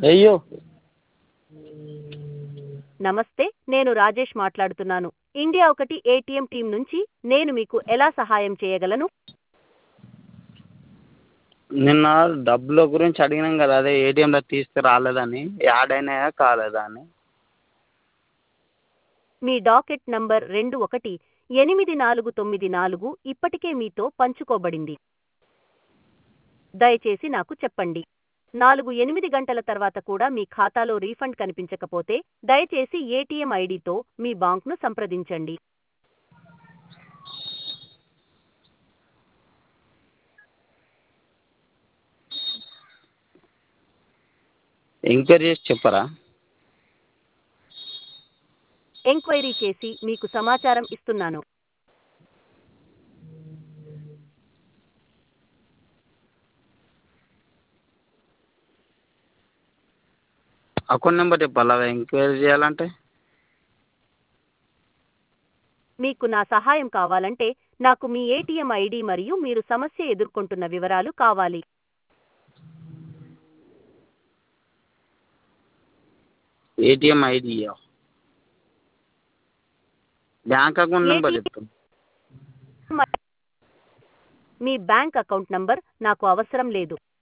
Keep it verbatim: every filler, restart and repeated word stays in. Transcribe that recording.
అయ్యో నమస్తే, నేను రాజేష్ మాట్లాడుతున్నాను. ఇండియా ఒకటి ఏటీఎం టీం నుంచి. నేను మీకు ఎలా సహాయం చేయగలను? నిన్న డబ్బుల గురించి అడిగినాం కదా, అదే ఏటీఎంలో తీస్తే రాలేదని, యాడ్ అయినాయా కాలేదా అని. మీ డాకెట్ నంబర్ రెండు ఒకటి ఎనిమిది నాలుగు తొమ్మిది నాలుగు ఇప్పటికే మీతో పంచుకోబడింది. దయచేసి నాకు చెప్పండి. నాలుగు ఎనిమిది గంటల తర్వాత కూడా మీ ఖాతాలో రీఫండ్ కనిపించకపోతే దయచేసి ఏటీఎం ఐడితో మీ బాంక్ను సంప్రదించండి. ఎంక్వైరీ చేసి చెప్పరా? ఎంక్వైరీ చేసి మీకు సమాచారం ఇస్తున్నాను. అకౌంట్ నెంబర్ చెప్పాలా ఎంక్వైరీ చేయాలంటే? మీకు నా సహాయం కావాలంటే నాకు మీ ఏటీఎం ఐడి మరియు మీరు సమస్య ఎదుర్కొంటున్న వివరాలు కావాలి. ATM ID, bank account number ATM చెప్తాను. మీ బ్యాంక్ అకౌంట్ నంబర్ నాకు అవసరం లేదు.